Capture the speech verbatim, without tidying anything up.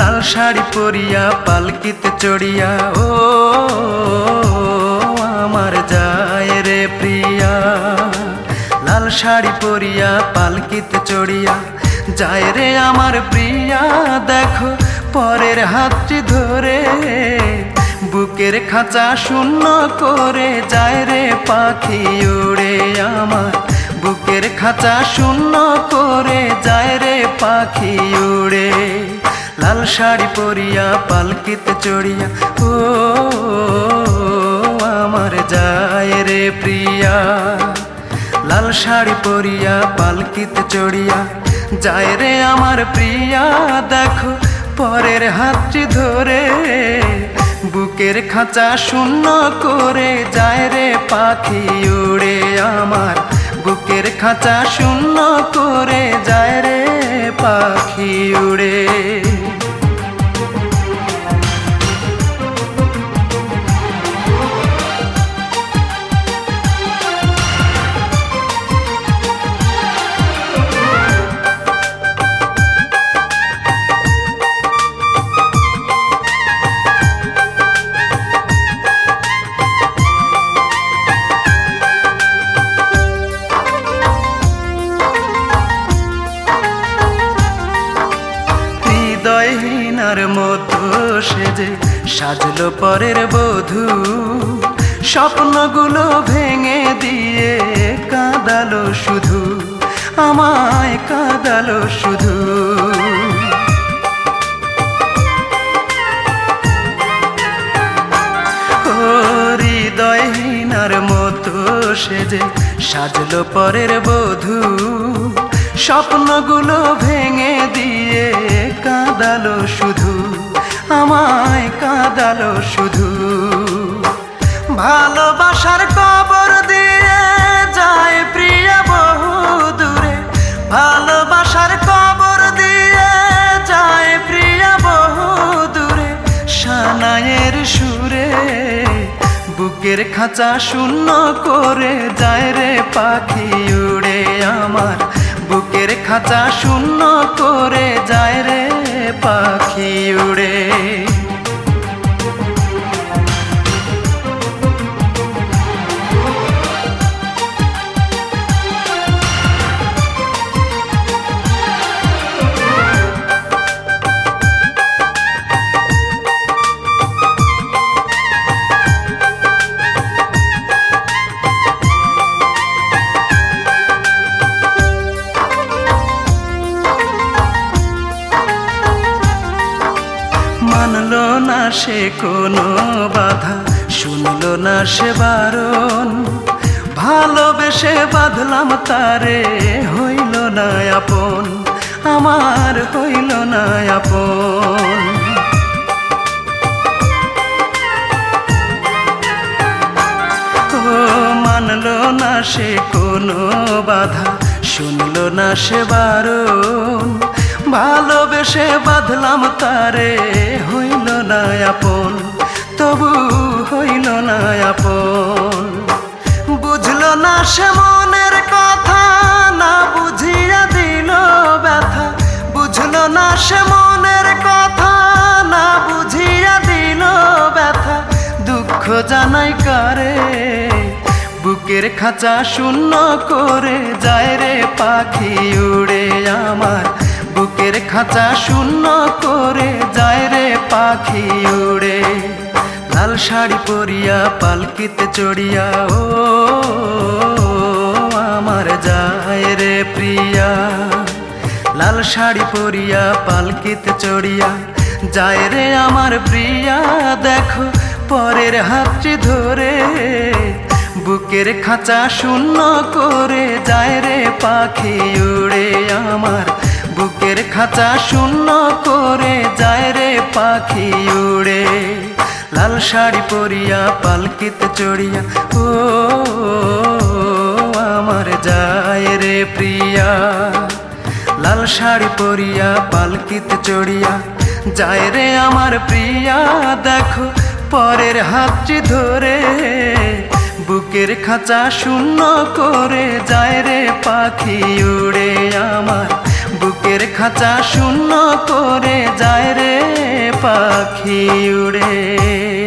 লাল শাড়ি পরিয়া পালকিতে চড়িয়া ও আমার যায় রে প্রিয়া। লাল শাড়ি পরিয়া পালকিতে চড়িয়া যায় রে আমার প্রিয়া। দেখো পরের হাতটি ধরে বুকের খাঁচা শূন্য করে যায় রে পাখি উড়ে। আমার বুকের খাঁচা শূন্য করে যায় রে পাখি উড়ে। লাল শাড়ি পরিয়া পালকিতে চড়িয়া ও আমার যায় রে প্রিয়া। লাল শাড়ি পরিয়া পালকিতে চড়িয়া যায় রে আমার প্রিয়া। দেখো পরের হাতটি ধরে বুকের খাঁচা শূন্য করে যায় রে পাখি উড়ে। আমার বুকের খাঁচা শূন্য করে যায় রে পাখি উড়ে। হৃদয়হীনার মতো সেজে সাজলো পরের বধূ। স্বপ্নগুলো ভেঙে দিয়ে কাঁদালো শুধু, আমায় কাঁদালো শুধু। ও হৃদয়হীনার মতো সেজে সাজলো পরের বধূ। স্বপ্নগুলো ভেঙে দিয়ে কাঁদালো শুধু, আমায় কাঁদালো শুধু। ভালোবাসার কবর দিয়ে যায় প্রিয়া বহু দূরে। ভালোবাসার কবর দিয়ে যায় প্রিয়া বহু দূরে। সানাইয়ের সুরে বুকের খাঁচা শূন্য করে যায় রে পাখি উড়ে। আমার বুকের খাঁচা শূন্য করে যায় রে পাখি উড়ে। মানলো না সে কোনো বাধা, শুনলো না সে বারণ। ভালোবেসে বাঁধলাম তারে, হইল না আপন, আমার হইল না আপন। ও মানলো না সে কোনো বাধা, শুনলো না সে বারণ। ভালোবেসে বাঁধলাম তারে, হইল না আপন, তবু হইল না আপন। বুঝলো না সে মনের কথা, না বুঝিয়া দিল ব্যথা। বুঝলো না সে মনের কথা, না বুঝিয়া দিল ব্যথা। দুঃখ জানাই কারে, বুকের খাঁচা শূন্য করে যায় রে পাখি উড়ে। আমার বুকের খাঁচা শূন্য করে যায় রে পাখি উড়ে। লাল শাড়ি পরিয়া পালকিতে চড়িয়া ও আমার যায় রে প্রিয়া। লাল শাড়ি পরিয়া পালকিতে চড়িয়া যায় রে আমার প্রিয়া। দেখো পরের হাতটি ধরে বুকের খাঁচা শূন্য করে যায় রে পাখি উড়ে। আমার বুকের খাঁচা শূন্য করে যায় রে পাখি উড়ে। লাল শাড়ি পরিয়া পালকিতে চড়িয়া ও আমার যায় রে প্রিয়া। লাল শাড়ি পরিয়া পালকিতে চড়িয়া যায় রে আমার প্রিয়া। দেখো পরের হাতটি ধরে বুকের খাঁচা শূন্য করে যায় রে পাখি উড়ে। আমার বুকের বুকের খাঁচা শূন্য করে যায় রে পাখি উড়ে।